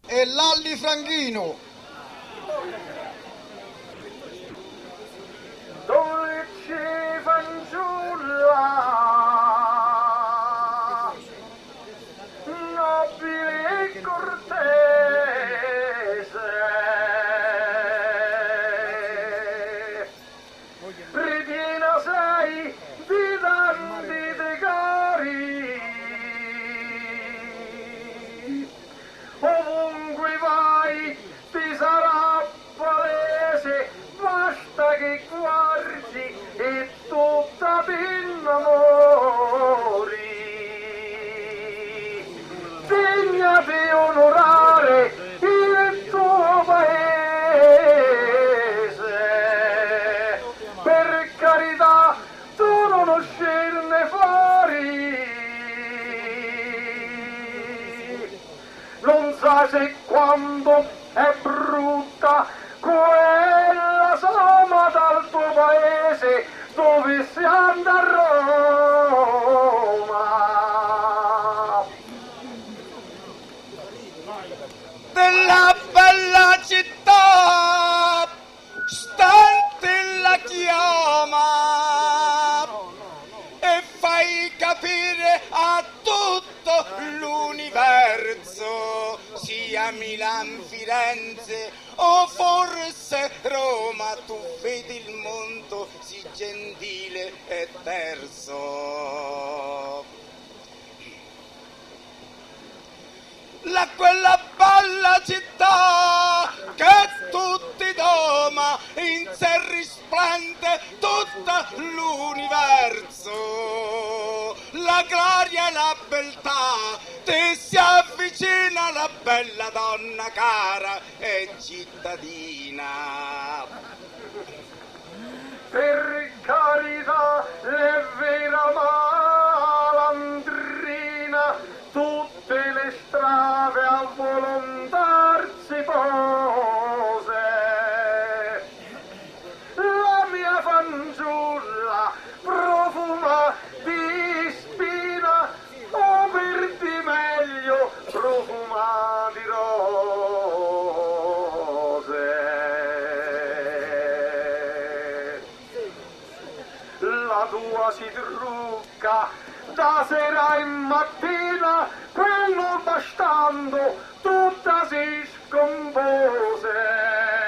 e Lalli Franchino. Dolce fanciulla, nobile e cortese, ripiena sei di tanti decori, ovunque vai ti sarà palese, basta che guardi e tutta ti innamori. Degna di onorare il tuo paese, per carità tu non uscirne fuori. Non sai se quando è brutta quella somma dal tuo paese, dovessi andare a Roma. Della bella città, stante la chiama e fai capire a tutto l'universo, sia Milan, Firenze o forse Roma, tu vedi il mondo sì gentile e terso. Quella bella città che tutti doma, in sé risplende tutto l'universo. La gloria e la beltà ti si avvicina, la bella donna cara e cittadina. Per carità, è vera malandrina, tutte le strade a volontar si pose. La mia fanciulla profuma di spina, o per di meglio profuma di rose. La tua si trucca da sera in mattina, quello bastando tutta si scompose.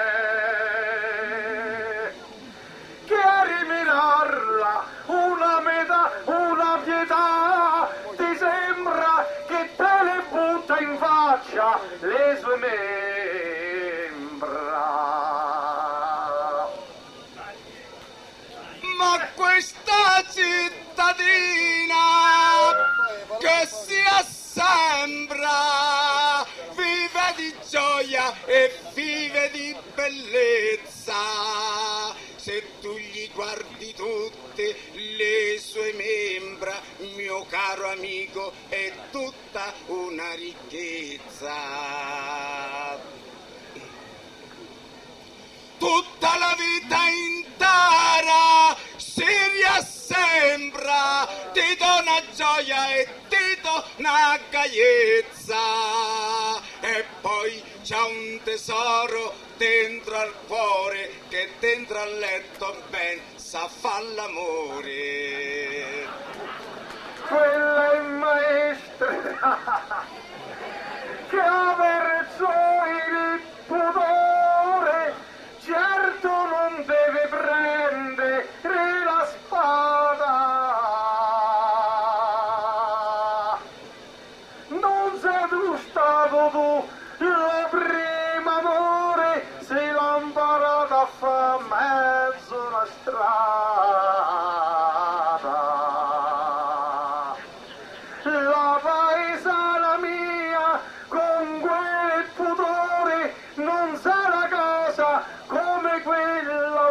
Che a rimirarla una metà, una pietà, ti sembra che te le butta in faccia le sue membra. Ma questa cittadina che si assembra vive di gioia e vive di bellezza. Se tu gli guardi tutte le sue membra, mio caro amico, è tutta una ricchezza. Tutta la vita intera si riassembra, ti dona gioia e ti dona gaiezza. E poi c'è un tesoro dentro al cuore che dentro al letto ben sa fa l'amore. Quella è maestra che ha verso il pudore, certo non deve prendere la spada. Non sei tu stato tu la prima amore, se l'ha imparata a fa mezzo la strada. La paesana mia con quel pudore non sarà cosa come quella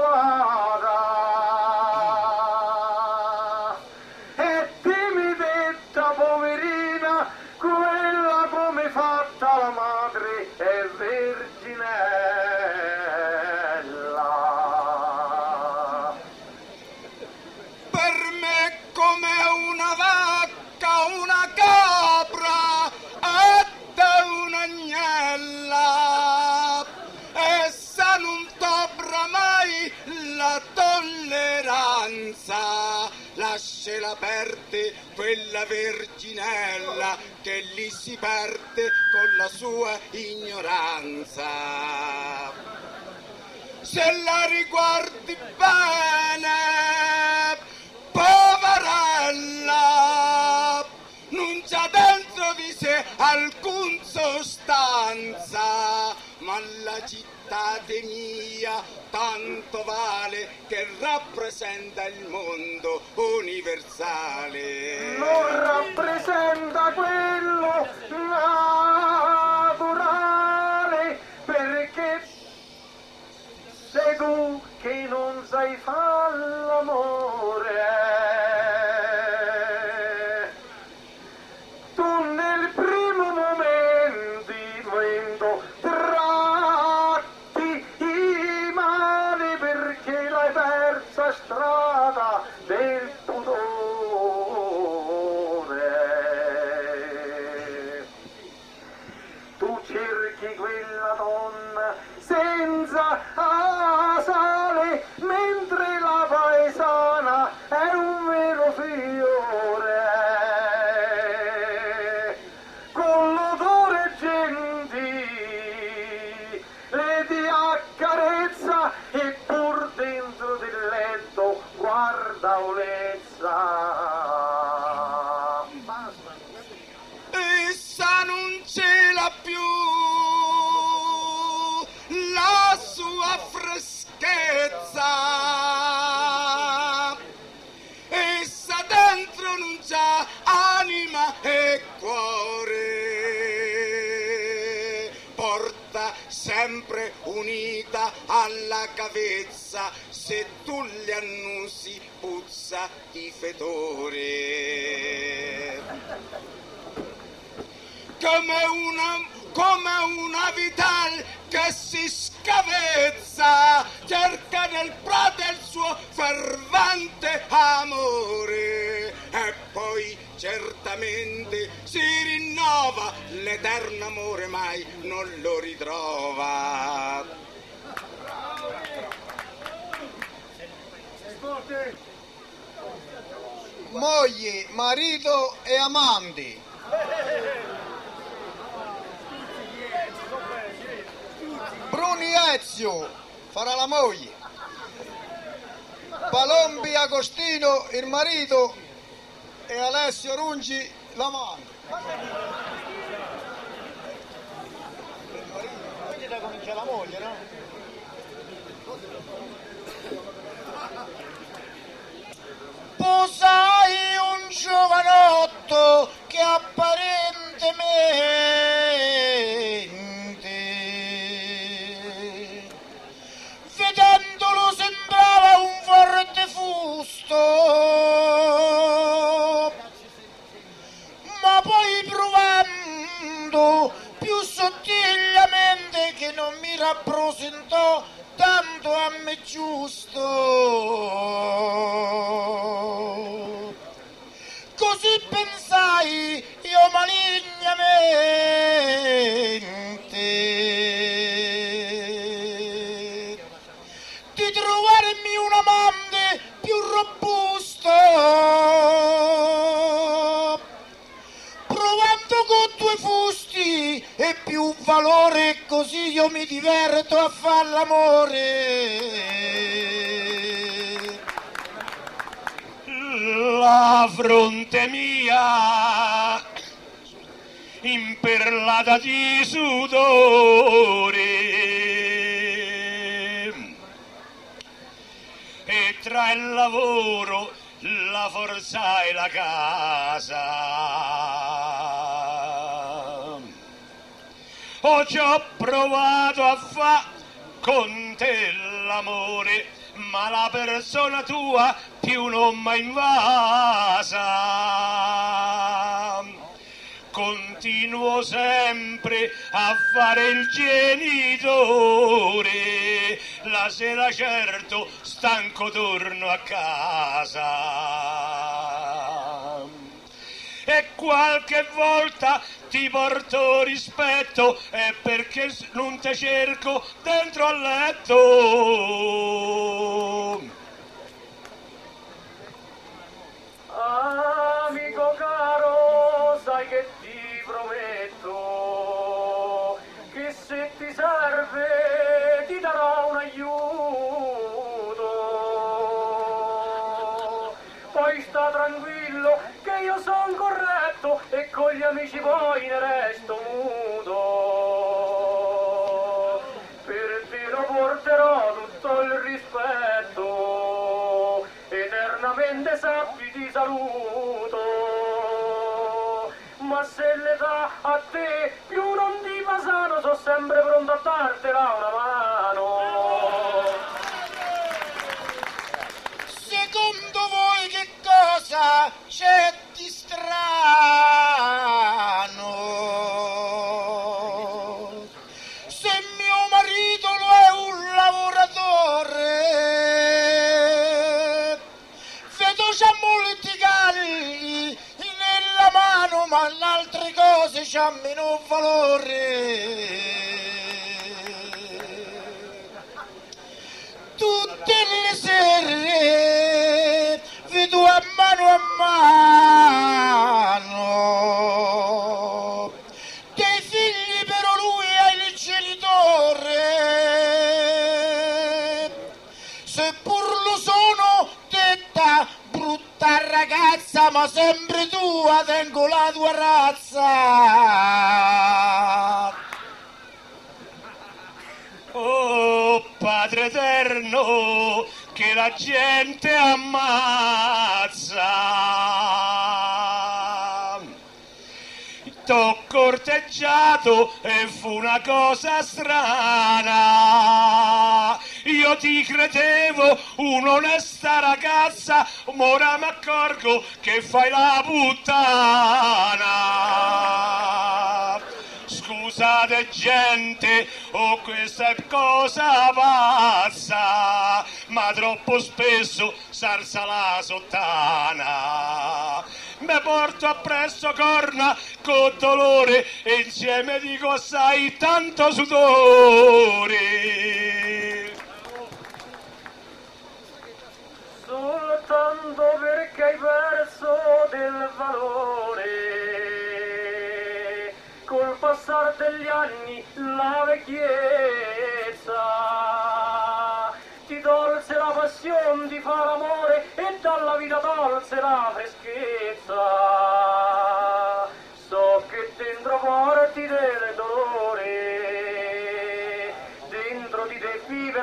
vada. E timidetta poverina, quella come fatta la madre è verginella. Per me come una vacca, una capra ed un agnello. speranza, lasciala aperte quella verginella che lì si perde con la sua ignoranza. Se la riguardi bene, poverella, non c'ha dentro di sé alcun sostanza, ma la città di mia tanto vale che rappresenta il mondo universale. Non rappresenta quello naturale, perché sei tu che non sai far l'amore. Tu nel primo momento tratti i mali perché l'hai persa strada del pudore. Tu cerchi quella donna senza asale, mentre la paesana è un vero fiore, con l'odore gentile ti accarezza e pur dentro del letto guarda olezza. Essa non ce l'ha più la sua freschezza, essa dentro non c'ha anima e cuore, porta sempre unita alla cavezza, se tu le annusi puzza di fetore. Come una vital che si scavezza, cerca nel prato il suo fervente amore e poi certamente si rinnova, l'eterno amore mai non lo ritrova. Mogli, marito e amanti. Bruni Ezio farà la moglie, Palombi Agostino il marito e Alessio Rungi l'amante. Quindi da comincia la moglie, no? Posai un giovanotto che apparentemente, vedendolo sembrava un forte fusto, ma poi provando più sottigliamente che non mi rappresentò tanto a me giusto. Così pensai io malignamente di trovarmi un amante più robusto, provando con due fusti e più valore, così io mi diverto a far l'amore. La fronte mia imperlata di sudore e tra il lavoro, la forza e la casa ho già provato a fare con te l'amore, ma la persona tua più non m'ha invasa. Continuo sempre a fare il genitore, la sera certo stanco torno a casa. E qualche volta ti porto rispetto, è perché non te cerco dentro al letto. Amico caro, sai che ti prometto che se ti serve ti darò un aiuto. Poi sta tranquillo che io son corretto e con gli amici poi ne resto muto. Per te lo porterò tutto il rispetto, eternamente sappi ti saluto. Ma se l'età a te più non ti fa sano, so sempre pronto a dartela una mano. Secondo voi che cosa c'è di strano? Se mio marito lo è un lavoratore, vedo c'ha molti galli nella mano, ma le altre cose c'ha meno valore. Tutte le sere vedo a mano dei figli, però lui è il genitore. Seppur lo sono detta brutta ragazza, ma sempre tua tengo la tua razza. Oh Padre Eterno, che la gente ammazza. T'ho corteggiato e fu una cosa strana. Io ti credevo un'onesta ragazza, ma ora mi accorgo che fai la puttana. Scusate gente, oh questa è cosa pazza, ma troppo spesso s'alza la sottana. Me porto appresso corna con dolore e insieme dico assai tanto sudore. Soltanto perché hai perso del valore, col passare degli anni la vecchiezza ti tolse la passione di fare l'amore e dalla vita tolse la freschezza. So che dentro porti del dolore, dentro di te vive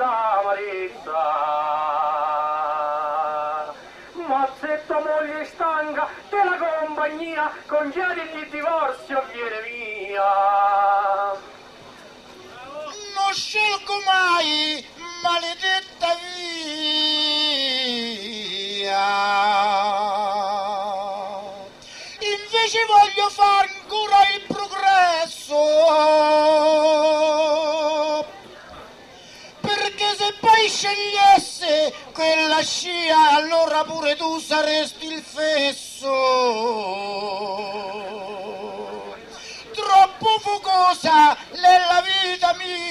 l'amarezza. Ma se tua moglie è stanca della compagnia, congedi il divorzio viene via. Non scelgo mai maledetta via, invece voglio fare ancora il progresso, perché se poi scegliesse quella scia allora pure tu saresti il fesso. Troppo focosa nella vita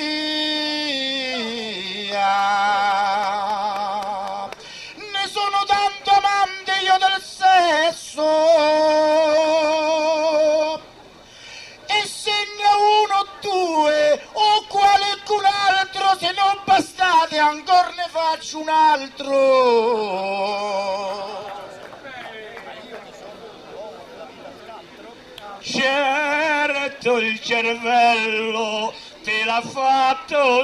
mia, ne sono tanto amante io del sesso, e se ne ho uno o due o qualcun altro, se non bastate ancora ne faccio un altro. Certo il cervello te l'ha fatto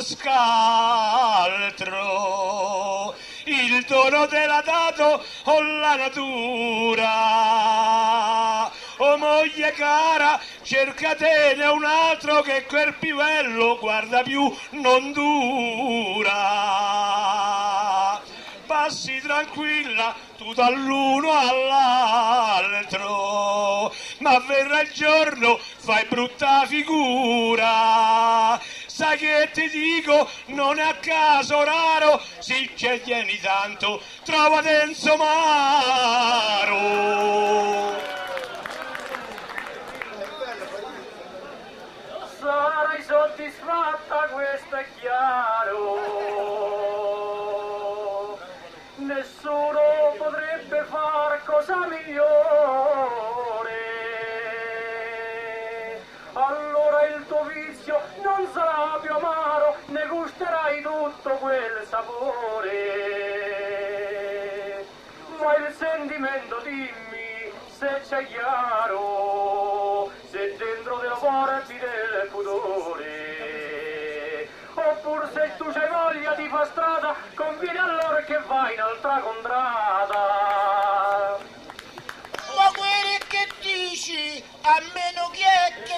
scaltro, il dono te l'ha dato o la natura. O moglie cara, cercatene un altro che quel pivello guarda più non dura. Passi tranquilla tu dall'uno all'altro, ma verrà il giorno, fai brutta figura. Sai che ti dico, non è a caso raro, se ci tieni tanto, trovate in somaro. Sarai soddisfatta, questo è chiaro. Nessuno potrebbe far cosa migliore d'amore, ma il sentimento dimmi se c'è chiaro, se dentro del cuore vive il pudore, oppure se tu c'hai voglia di fa strada, conviene allora che vai in altra contrada. Ma quello che dici, a meno che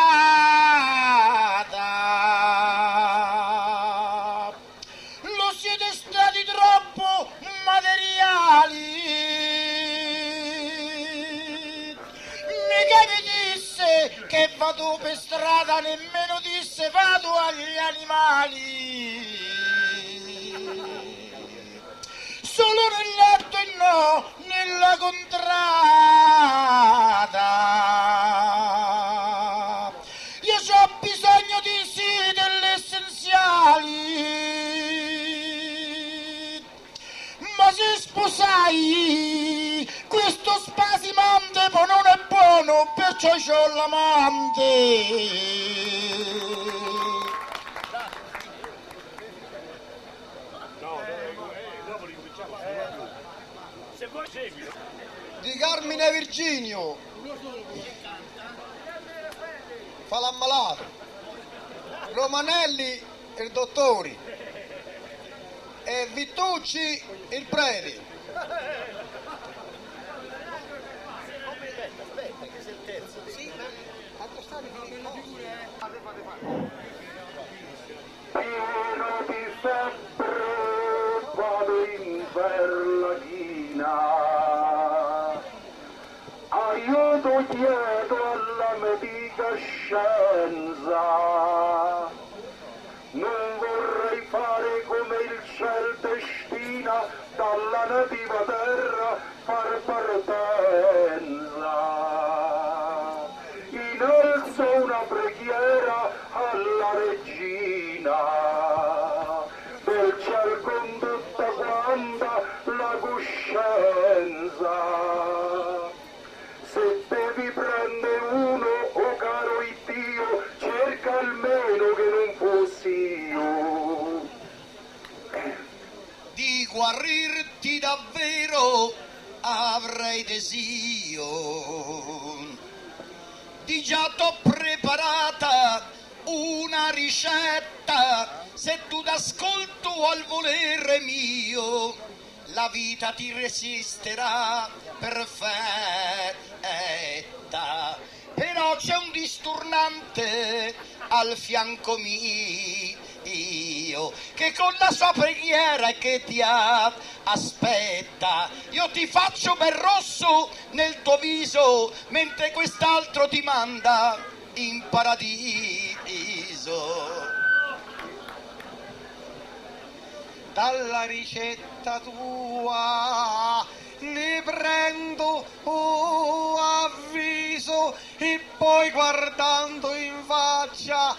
vada, lo siete stati troppo materiali. Mica mi disse che vado per strada, nemmeno disse vado agli animali. Solo nel letto e no nella contrada. Io ho bisogno di sì delle essenziali. Ma se sposai questo spasimante poi non è buono, perciò c'ho l'amante. Di Carmine Virginio fa l'ammalato, Romanelli il dottore e Vittucci il prete. Pieno di febbre vado in Berlachina, aiuto chiedo alla medica scienza, non vorrei fare come il ciel destina dalla nativa terra far partenza. Innalzo una preghiera alla regina, del ciel con tutta quanta la coscienza. Se devi prendere uno, oh caro Iddio, cerca almeno che non fossi io. Di guarirti davvero avrei desio. Di già t'ho preparata una ricetta, se tu d'ascolto al volere mio, la vita ti resisterà perfetta. Però c'è un disturnante al fianco mio, che con la sua preghiera che ti aspetta, io ti faccio bel rosso nel tuo viso, mentre quest'altro ti manda in paradiso. Dalla ricetta tua ne prendo avviso e poi guardando in faccia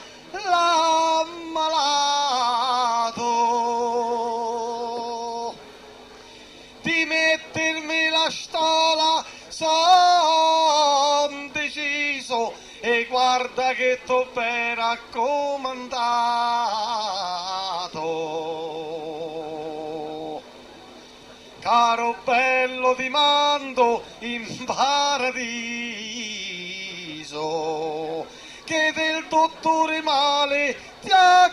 l'ammalato di mettermi la stola son deciso e guarda che t'ho ben raccomandato. Caro bello ti mando in paradiso, che del dottore male ti ha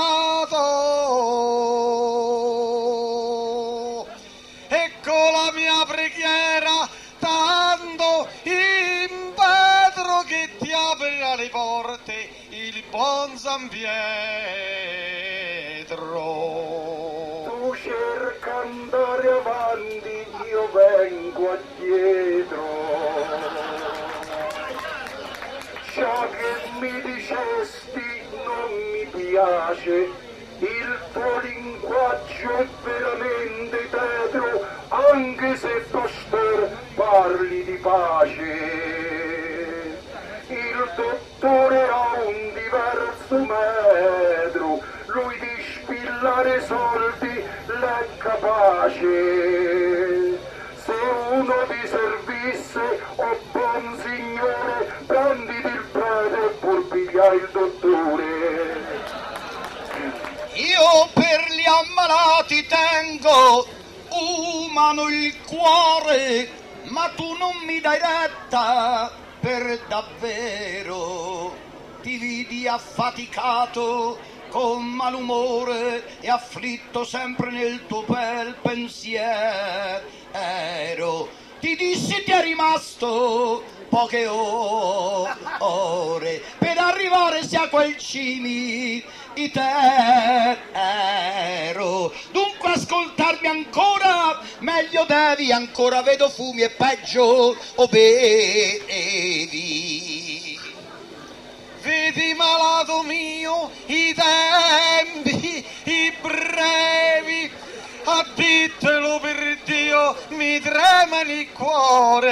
curato. Ecco la mia preghiera, tanto in vetro che ti aprirà le porte il buon San Pietro. Tu cerca andare avanti, io vengo addietro. Ciò che mi dicesti non mi piace, il tuo linguaggio è veramente tetro, anche se pastor parli di pace. Il dottore ha un diverso metro, lui di spillare soldi l'è capace. Se uno ti servisse, oh buon signore, prenditi il prete e pur piglia il dottore. Io per gli ammalati malati tengo umano il cuore, ma tu non mi dai retta per davvero. Ti vidi affaticato, con malumore e afflitto sempre nel tuo bel pensiero. Ti dissi ti è rimasto poche ore per arrivare sia quel cimitero. Dunque ascoltarmi ancora, meglio devi, ancora vedo fumi e peggio o bevi. Vedi malato mio i tempi, i brevi, a dittelo per Dio mi trema il cuore.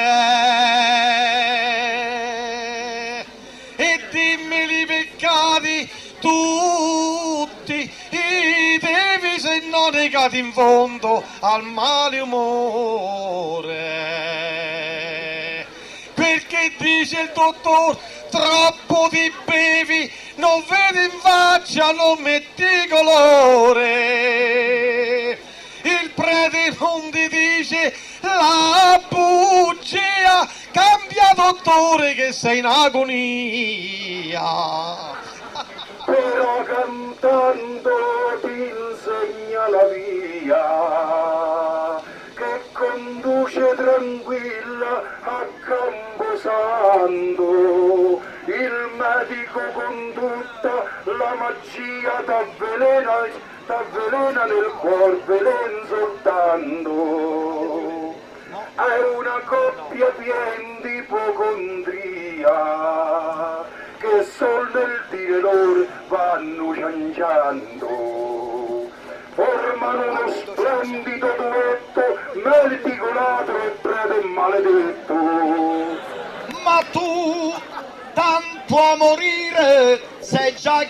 E dimmi i peccati tutti, i devi se non negati in fondo al male umore. Perché dice il dottor troppo ti bevi, non vedi in faccia, non metti colore. Il prete non ti dice la bugia, cambia dottore che sei in agonia. Però cantando ti insegna la via che conduce tranquilla a Camposanto. Il medico con tutta la magia t'avvelena nel cuor, velen soltanto. È una coppia pien di ipocondria che sol nel dire loro vanno cianciando. Formano uno splendido duetto, melticolato e prete maledetto. Ma tu, tanto a morire, sei già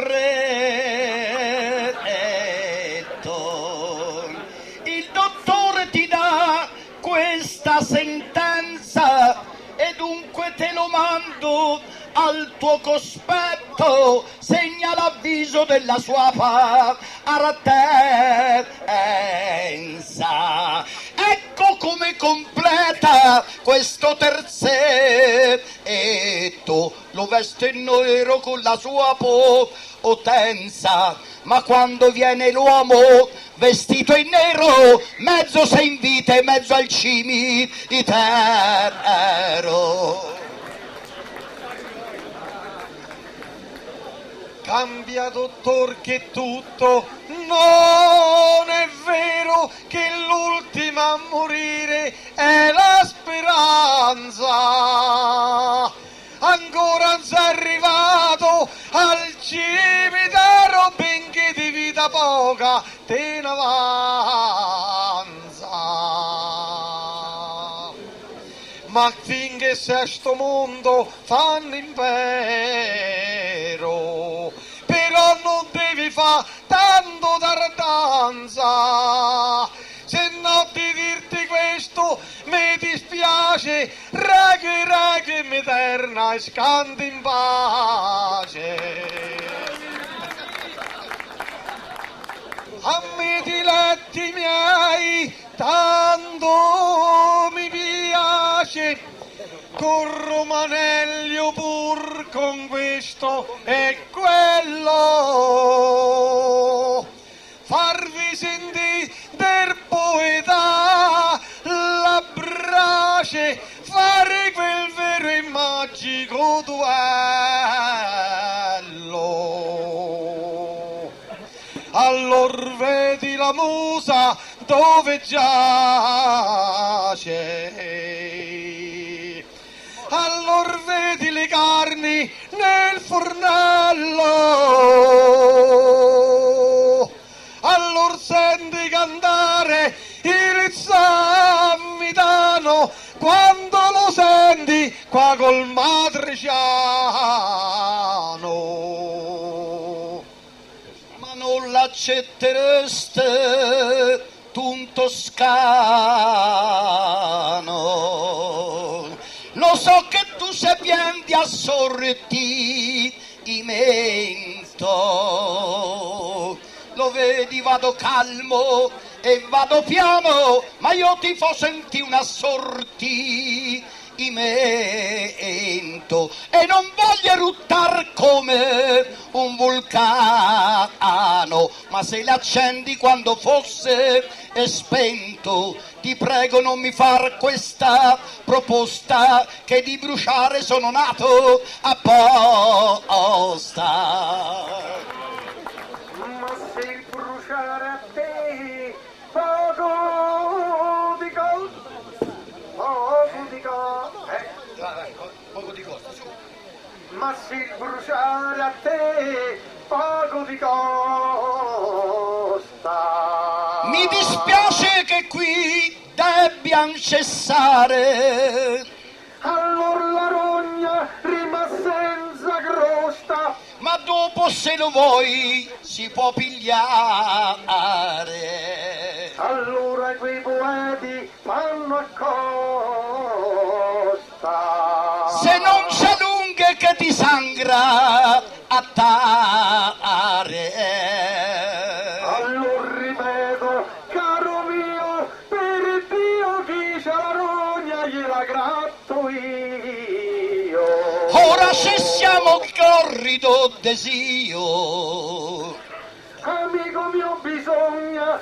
costretto. Il dottore ti dà questa sentenza e dunque te lo mando al tuo cospetto, segna l'avviso della sua partenza. Ecco come completa questo terzetto, lo veste nero con la sua potenza, ma quando viene l'uomo vestito in nero, mezzo sei in vita e mezzo al cimitero. Cambia dottor che tutto non è vero, che l'ultima a morire è la speranza. Ancora non sei arrivato al cimitero, benché di vita poca te ne avanza. Ma finché sei sto mondo fanno impero, però non devi fare tanto tardanza. Se no di dirti questo mi dispiace, raghi mi terna e scanti in pace. A me diletti miei tanto mi piace, con Romanello pur con questo e quello, farvi sentire del poeta la brace, fare quel vero e magico duello. Allor vedi la musa dove giace, allor vedi le carni nel fornello, allor senti cantare il sammitano, quando lo senti qua col matriciano. Ma non l'accettereste tu un toscano, lo so che tu sei pien di assortimento, lo vedi vado calmo e vado piano, ma io ti fo senti un assortimento e non voglio ruttar come un vulcano, ma se l'accendi quando fosse è spento. Ti prego non mi far questa proposta, che di bruciare sono nato apposta. Ma se il bruciare a te poco di costa, ma se il bruciare a te poco di costa. Mi dispiace che qui debbiamo cessare, allora la rogna rimane senza crosta, ma dopo se lo vuoi si può pigliare. allora quei poeti fanno accosta. Se non c'è lunghe che ti sangra a tare. Allora ripeto, caro mio, per Dio chi c'ha la rogna gliela gratto io. Ora cessiamo il corrido desio. Amico mio bisogna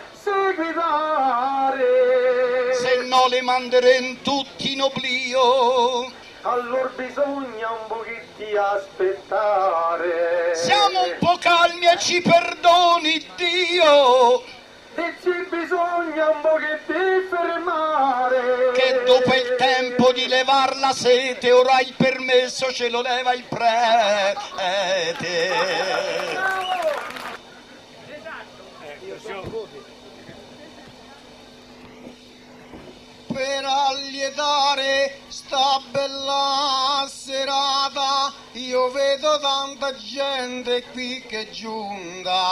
seguitare, Se no le manderemo tutti in oblio. allora bisogna un pochettino aspettare. Siamo un po' calmi e ci perdoni Dio, E ci bisogna un pochettino fermare, che dopo il tempo di levar la sete ora il permesso ce lo leva il prete. Per allietare sta bella serata io vedo tanta gente qui che è giunta.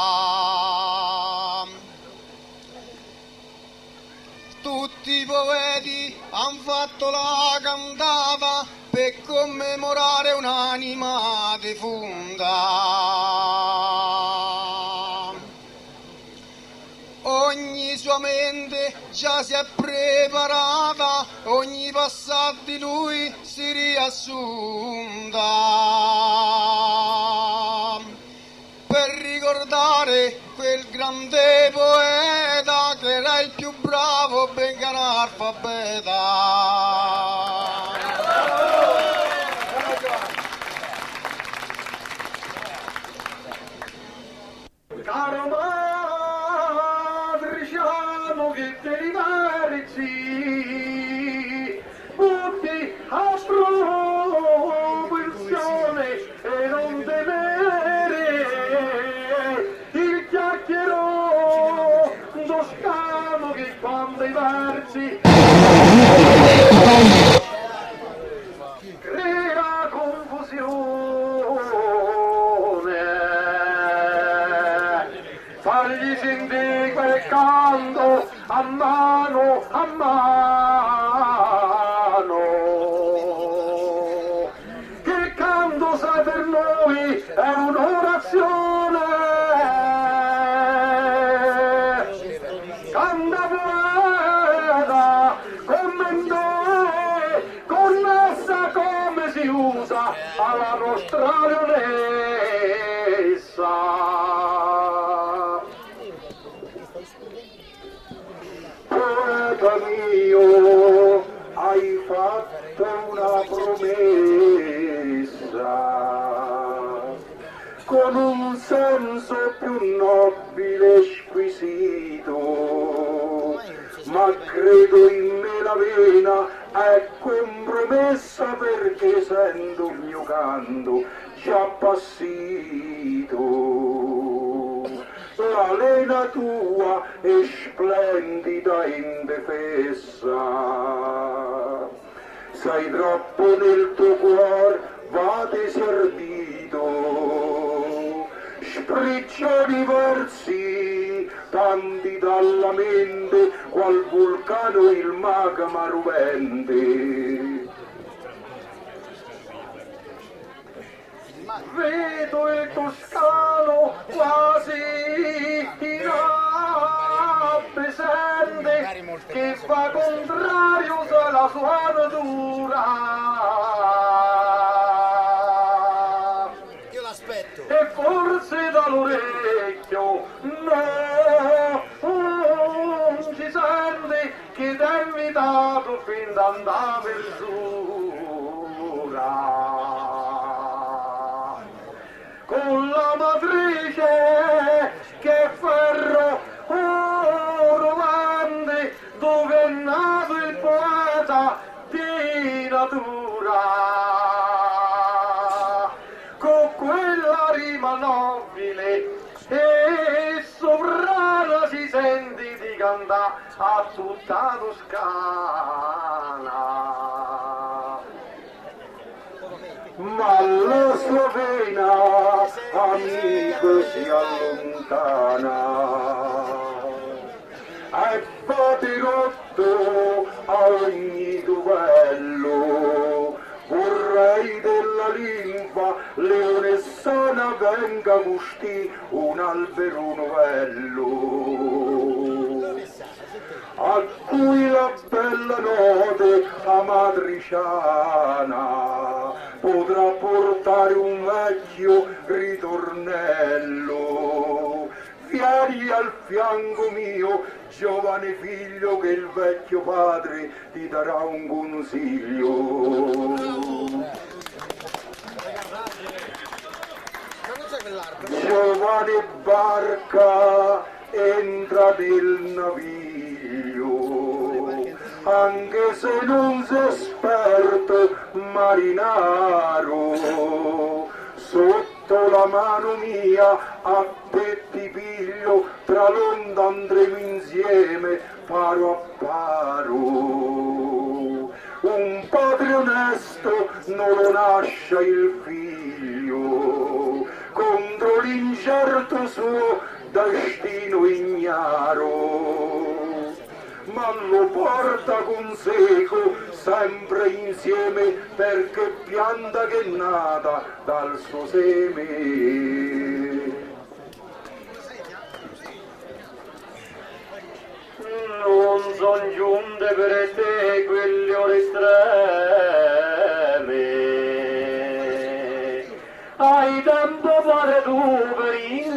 Tutti i poeti han fatto la cantata per commemorare un'anima defunta. Ogni sua mente già si è preparata, ogni passato di lui si riassunta. Per ricordare quel grande poeta che era il più bravo, benché analfabeta. caro matriciano che te li meriti, tutti a proporzione e non temere il chiacchiero toscano che quando i versi crea confusione, fargli sentire quel canto a mano a mano, che canto sai per noi è un'orazione, canta poeta come noi, connessa come si usa alla nostra leonessa. Poeta mio, hai fatto una promessa con un senso più nobile e squisito, ma credo in me la vena è compromessa perché sento il mio canto già appassito. La lena tua è splendida e indefessa, sei troppo nel tuo cuore, va desardito, spriccioli versi, tanti dalla mente, qual vulcano il magma rovente. Vedo il toscano quasi la sua natura. Io l'aspetto. E forse dall'orecchio non ci senti che ti ha invitato fin d'andà versura. Con la matrice che ferro rovante dove è nato il poeta di natura. Con quella rima nobile e sovrana si sente di cantare a tutta Toscana. Ma la sua vena, amico, si allontana e va dirotto a ogni duello. Vorrei della linfa leone sana venga gusti un albero novello, a cui la bella notte amatriciana potrà portare un vecchio ritornello. Vieni al fianco mio, giovane figlio, che il vecchio padre ti darà un consiglio. Giovane barca, entra nel naviglio, anche se non sei esperto marinaro, sotto la mano mia a te ti piglio, tra l'onda andremo insieme paro a paro. Un padre onesto non lo nasce il figlio, contro l'incerto suo destino ignaro, ma lo porta con seco sempre insieme, perché pianta che è nata dal suo seme. Non son giunte per te quelle ore estreme, hai tempo padre tu per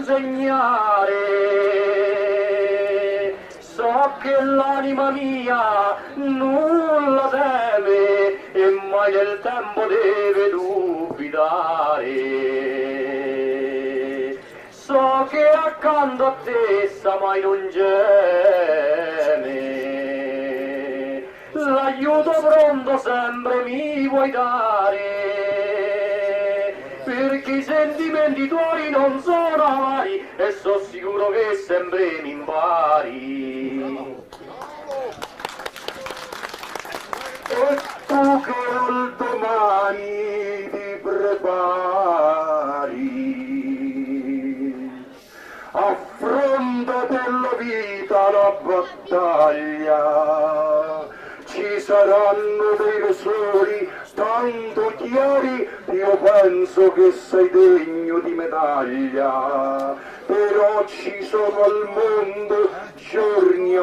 insegnare. So che l'anima mia nulla teme e mai nel tempo deve dubitare. So che accanto a te sa mai non geme, l'aiuto pronto sempre mi vuoi dare, perché i sentimenti tuoi non sono avari e so sicuro che sempre mi impari. E tu che al domani ti prepari, affronta della vita la battaglia, ci saranno dei rosori tanto chiari, io penso che sei degno di medaglia, però ci sono al mondo giorni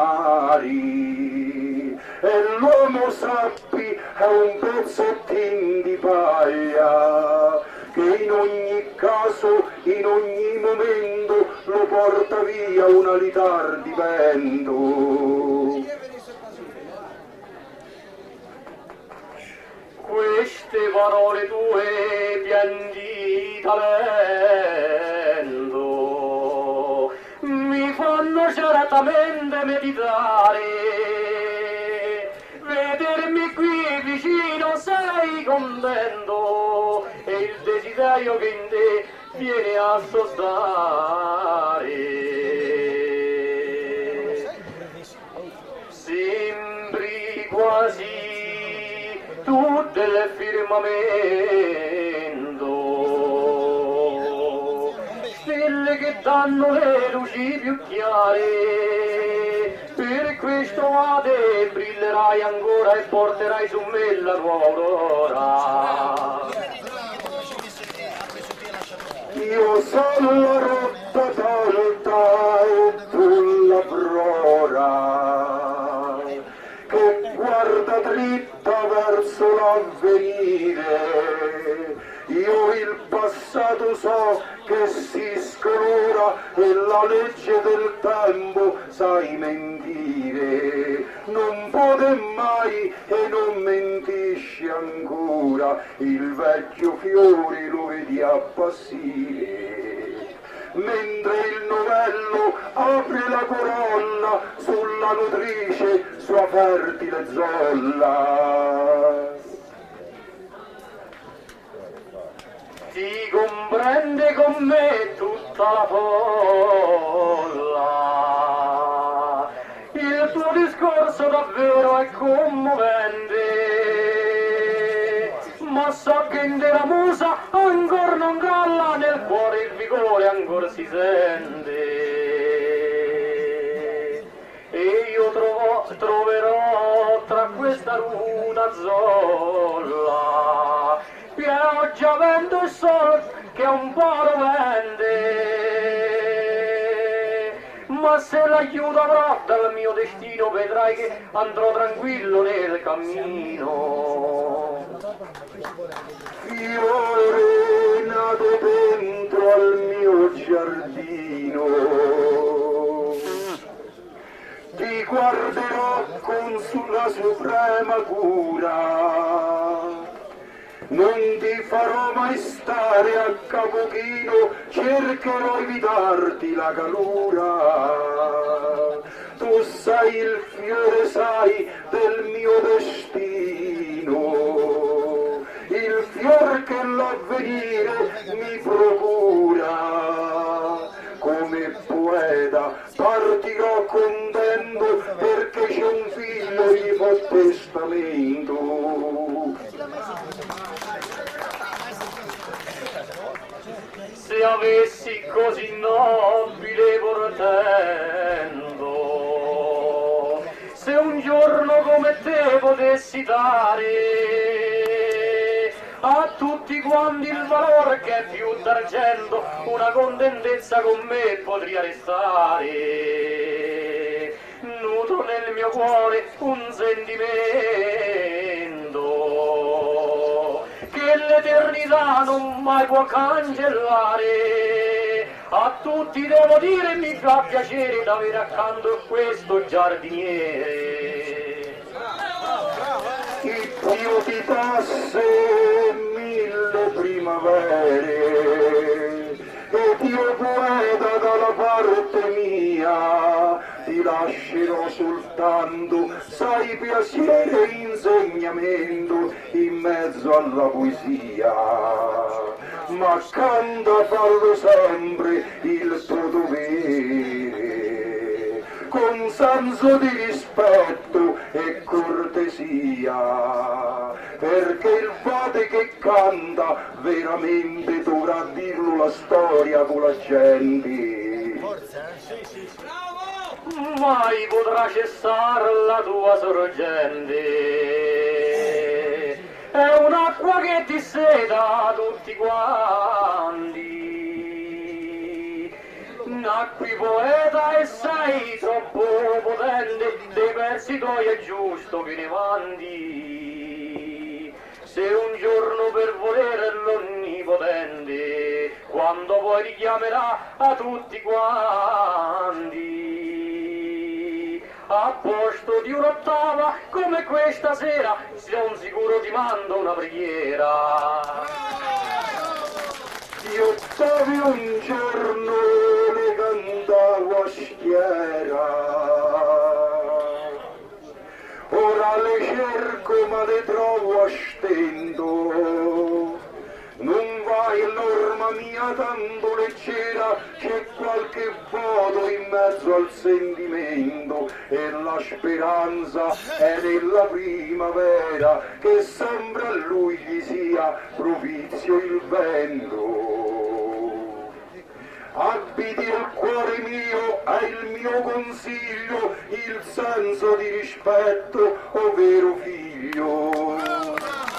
amari e l'uomo sappi è un pezzettin di paglia che in ogni caso, in ogni momento lo porta via un alitar di vento. Queste parole tue piene di talento mi fanno certamente meditare, vedermi qui vicino sei contento e il desiderio che in te viene a sostare. Sembri quasi tu del firmamento, stelle che danno le luci più chiare, per questo a te brillerai ancora e porterai su me la nuova aurora. Io sono la rotta tolta e tu la prora, che guarda tu so che si scolora e la legge del tempo sai mentire, non pote mai e non mentisci ancora, il vecchio fiore lo vedi appassire, mentre il novello apre la corolla sulla nutrice sua fertile zolla. Ti comprende con me tutta la folla, il tuo discorso davvero è commovente, ma so che in te la musa ancora non calla, nel cuore il vigore ancora si sente, e io troverò tra questa ruta zolla pioggia, vento e sole che un po' rovente, ma se l'aiuto avrò dal mio destino vedrai che andrò tranquillo nel cammino. Fiore nato dentro al mio giardino, ti guarderò con sulla suprema cura, non ti farò mai stare a capo chino, cercherò di evitarti la calura. Tu sei il fiore, sai, del mio destino, il fior che l'avvenire mi procura. Come poeta partirò contento perché c'è un figlio gli fa testamento. Se avessi così nobile portento, se un giorno come te potessi dare a tutti quanti il valore che è più d'argento, una contentezza con me potria restare. Nutro nel mio cuore un sentimento che l'eternità non mai può cancellare. A tutti devo dire mi fa piacere d'avere accanto questo giardiniere. Io ti passe mille primavere ed io poeta dalla parte mia ti lascerò soltanto, sai, piacere e insegnamento in mezzo alla poesia, ma canta fallo sempre il tuo dovere con senso di rispetto e cortesia, perché il fate che canta veramente dovrà dirlo la storia con la gente. Mai potrà cessare la tua sorgente, è un'acqua che ti seta tutti quanti. Nacqui poeta e sei troppo potente, dei versi tuoi è giusto che ne mandi. Se un giorno per volere l'onnipotente, quando poi richiamerà a tutti quanti, a posto di un'ottava come questa sera, sono sicuro ti mando una preghiera. Di ottavi un giorno le cantavo a schiera, ora le cerco ma le trovo a stento. Non vai l'orma mia tanto leggera, c'è qualche voto in mezzo al sentimento e la speranza è nella primavera, che sempre a lui gli sia propizio il vento. Abiti il cuore mio, è il mio consiglio, il senso di rispetto, ovvero figlio.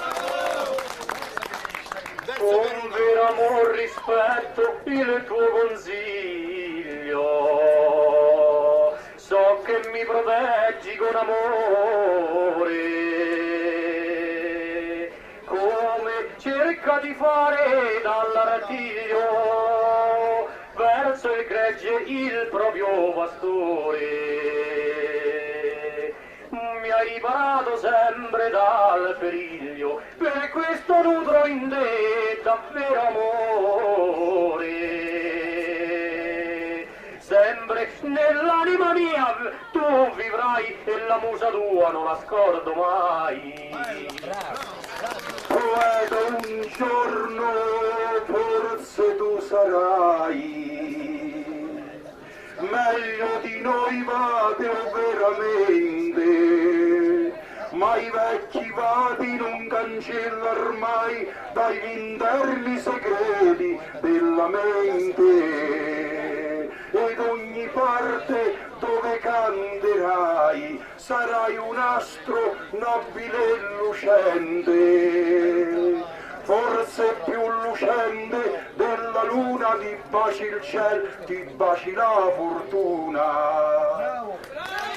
Con vero amor rispetto il tuo consiglio, so che mi proteggi con amore, come cerchi cerca di fare dall'artiglio verso il gregge il proprio pastore. Mi hai riparato sempre dal periglio, per questo nutro in te davvero amore. Sempre nell'anima mia tu vivrai e la musa tua non la scordo mai. Poeta, un giorno forse tu sarai meglio di noi vate veramente, ma i vecchi vati non cancellano mai dagli interni segreti della mente, ed ogni parte dove canterai sarai un astro nobile e lucente, forse più lucente della luna, ti baci il cielo, ti baci la fortuna.